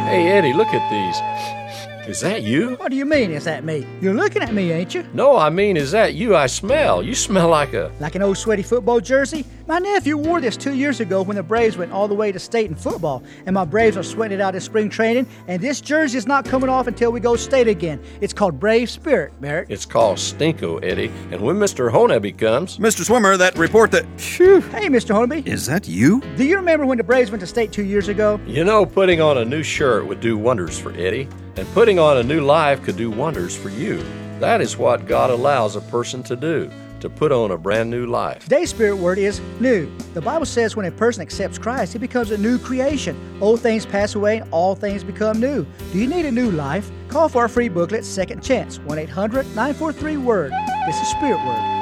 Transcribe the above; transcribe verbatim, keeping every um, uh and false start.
Hey, Eddie, look at these. Is that you? What do you mean, is that me? You're looking at me, ain't you? No, I mean, is that you I smell? You smell like a... Like an old sweaty football jersey? My nephew wore this two years ago when the Braves went all the way to state in football, and my Braves are sweating it out in spring training, and this jersey is not coming off until we go state again. It's called Brave Spirit, Barrett. It's called Stinko, Eddie, and when Mister Honeby comes... Mister Swimmer, that report that... Phew. Hey, Mister Hornby. Is that you? Do you remember when the Braves went to state two years ago? You know, putting on a new shirt would do wonders for Eddie, and putting on a new life could do wonders for you. That is what God allows a person to do, to put on a brand new life. Today's spirit word is new. The Bible says when a person accepts Christ, he becomes a new creation. Old things pass away and all things become new. Do you need a new life? Call for our free booklet, Second Chance, one eight hundred nine four three WORD. This is Spirit Word.